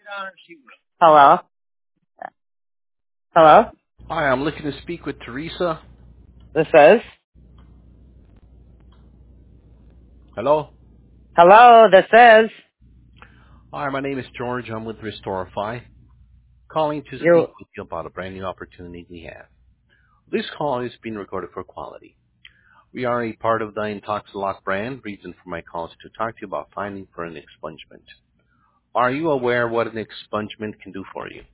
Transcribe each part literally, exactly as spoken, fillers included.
Hello? Hello? Hi, I'm looking to speak with Teresa. This is? Hello? Hello, this is? Hi, my name is George. I'm with Restorify, calling to You speak with you about a brand new opportunity we have. This call is being recorded for quality. We are a part of the Intoxilock brand. Reason for my call is to talk to you about finding for an expungement. Are you aware what an expungement can do for you?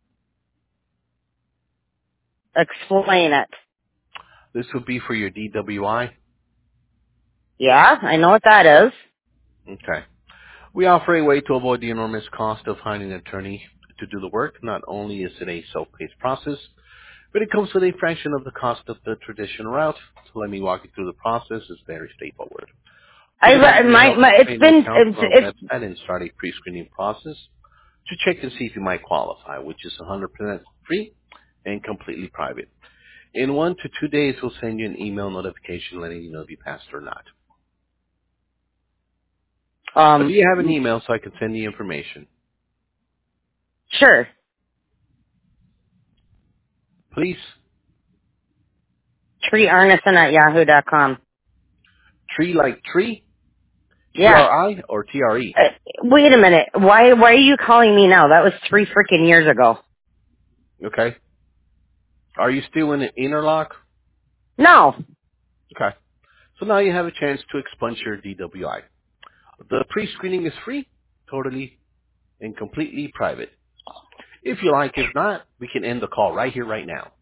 explain it. This would be for your D W I. Yeah, I know what that is. Okay. We offer a way to avoid the enormous cost of hiring an attorney to do the work. Not only is it a self-paced process, but it comes with a fraction of the cost of the traditional route. So let me walk you through the process. It's very straightforward. I, Typically, re- we my, help my, you it's train to been, account it's, for our it's, website and start a pre-screening process to check and see if you might qualify, which is one hundred percent free and completely private. In one to two days, we'll send you an email notification letting you know if you passed or not. Uh, do um, you have an email so I can send the information? sure. Please. Tree Arneson at yahoo dot com. Tree like tree? T Yeah. R I or T R E? Uh, wait a minute. Why, why are you calling me now? That was three freaking years ago. Okay. Are you still in the interlock? No. Okay. So now you have a chance to expunge your D W I. The pre-screening is free, totally and completely private. If you like, if not, we can end the call right here, right now.